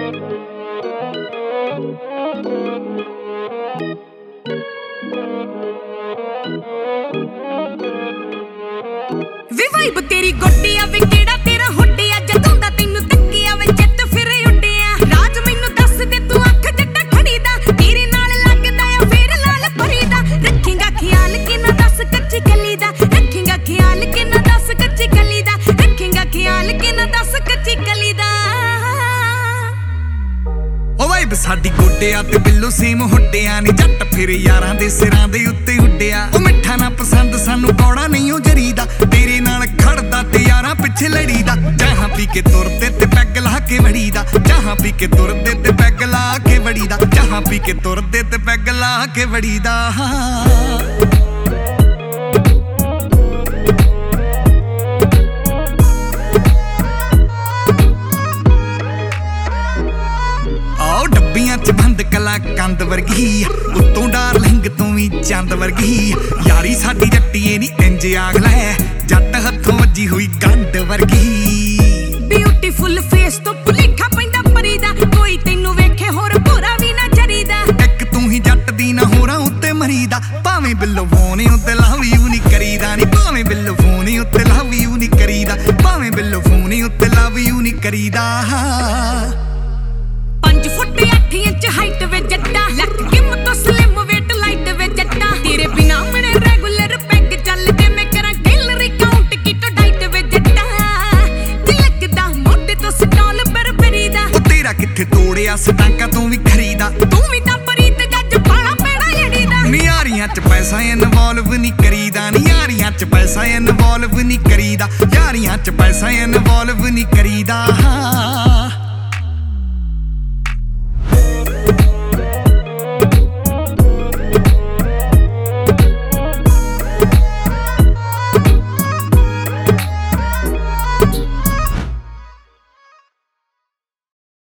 ਵੇ vibe ਤੇਰੀ ਗੋਡੀ ਆ ਵੇ ਕਿਹੜਾ ਤੇਰਾ ਹੁੱਡਿਆ ਜਦੋਂ ਦਾ ਤੈਨੂੰ ਤੱਕਿਆ ਵੇ ਜੱਟ ਫਿਰ ਉੱਡਿਆ ਰਾਜ ਮੈਨੂੰ ਦੱਸ ਦੇ ਤੂੰ ਅੱਖ ਜੱਟਾ ਖੜੀ ਦਾ ਤੇਰੇ ਨਾਲ ਲੱਗਦਾ ਆ ਫੇਰ ਲਾਲ ਪਰੀ ਦਾ ਰੱਖੇਗਾ ਖਿਆਲ ਕਿ ਨਾ ਦੱਸ ਕੱਚੀ ਕਲੀ ਦਾ ਰੱਖੇਗਾ ਖਿਆਲ ਕਿ ਨਾ ਦੱਸ ਕੱਚੀ ਕਲੀ ਦਾ ਰੱਖੇਗਾ ਖਿਆਲ ਕਿ ਨਾ ਦੱਸ ਕੱਚੀ ਕਲੀ ਦਾ ਓ ਵਾਈਬ ਸਾਡੀ ਗੋਡਿਆ ਤੇ ਬਿੱਲੂ ਸੇਮ ਹੁੱਡਿਆ ਨੀ ਜੱਟ ਫਿਰ ਯਾਰਾਂ ਦੇ ਸਿਰਾਂ ਦੇ ਉੱਤੇ ਉੱਡਿਆ ਓ ਮਿੱਠਾ ਨਾ ਪਸੰਦ ਸਾਨੂੰ ਕੌੜਾ ਨਹੀਂ ਓ ਜਰੀਦਾ ਤੇਰੇ ਨਾਲ ਖੜਦਾ ਤੇ ਯਾਰਾਂ ਪਿੱਛੇ ਲੜੀਦਾ ਚਾਹਾਂ ਪੀ ਕੇ ਤੁਰਦੇ ਤੇ ਪੈਗ ਲਾ ਕੇ ਵੜੀਦਾ ਚਾਹਾਂ ਪੀ ਕੇ ਤੁਰਦੇ ਤੇ ਪੈਗ ਲਾ ਕੇ ਵੜੀਦਾ ਚਾਹਾਂ ਪੀ ਕੇ ਤੁਰਦੇ ਤੇ ਪੈਗ ਲਾ ਕੇ ਵੜੀਦਾ ਡੱਬੀਆਂ ਚ ਬੰਦ ਕਲਾ ਕੰਦ ਵਰਗੀ ਉੱਤੋਂ ਡਾਰਲਿੰਗ ਤੂੰ ਵੀ ਚੰਦ ਵਰਗੀ ਯਾਰੀ ਸਾਡੀ ਜੱਟੀਏ ਨੀ ਇੰਜ ਆਗ ਲੈ ਜੱਟ ਹੱਥੋਂ ਵੱਜੀ ਹੋਈ ਗੰਢ ਵਰਗੀ ਬਿਊਟੀਫੁਲ ਫੇਸ ਤੋਂ ਭੁਲੇਖਾ ਪੈਂਦਾ ਪਰੀ ਦਾ ਕੋਈ ਤੈਨੂੰ ਵੇਖੇ ਹੋਰ ਭੋਰਾ ਵੀ ਨਾ ਜਰੀਦਾ ਇੱਕ ਤੂੰ ਹੀ ਜੱਟ ਦੀ ਨਾ ਹੋਰਾਂ ਉੱਤੇ ਮਰੀਦਾ ਭਾਵੇਂ ਬਿੱਲੋ ਫੋਨ ਉੱਤੇ ਲਵ ਯੂ ਨੀ ਕਰੀਦਾ ਨੀ ਭਾਵੇਂ ਬਿੱਲੋ ਫੋਨ ਉੱਤੇ ਲਵ ਯੂ ਨੀ ਕਰੀਦਾ ਭਾਵੇਂ ਬਿੱਲੋ ਫੋਨ ਉੱਤੇ ਲਵ ਯੂ ਨੀ ਕਰੀਦਾ 5 ਫੁੱਟ 8 ਇੰਚ ਹਾਈਟ ਵੇ ਜੱਟਾ ਲੱਕ ਕਿਮ ਤੋਂ ਸਲਿਮ ਵੇਟ ਲਾਈਟ ਵੇ ਜੱਟਾ ਤੇਰੇ ਬਿਨਾ ਮਣੇ ਰੈਗੂਲਰ ਪੈਗ ਚੱਲਦੇ ਮੈਂ ਕਰਾਂ ਕੈਲਰੀ ਕਾਊਂਟ ਕੀਟੋ ਡਾਈਟ ਵੇ ਜੱਟਾ ਤਿਲਕ ਦਾ ਮੋਢੇ ਤੋਂ ਸਟਾਲ ਬਰਬਰੀ ਦਾ ਉਹ ਤੇਰਾ ਕਿੱਥੇ ਤੋੜਿਆ ਸਟਾਂਕਾ ਤੂੰ ਵੀ ਖਰੀਦਾ ਤੂੰ ਵੀ ਤਾਂ ਪਰੀ ਤੇ ਜੱਜ ਪਾਲਾ ਪੈੜਾ ਲੜੀ ਦਾ ਯਾਰੀਆਂ ਚ ਪੈਸਾ ਇਨਵੋਲਵ ਨਹੀਂ ਕਰੀਦਾ ਨੀ ਯਾਰੀਆਂ ਚ ਪੈਸਾ ਇਨਵੋਲਵ ਨਹੀਂ ਕਰੀਦਾ ਯਾਰੀਆਂ ਚ ਪੈਸਾ ਇਨਵੋਲਵ ਨਹੀਂ ਕਰੀਦਾ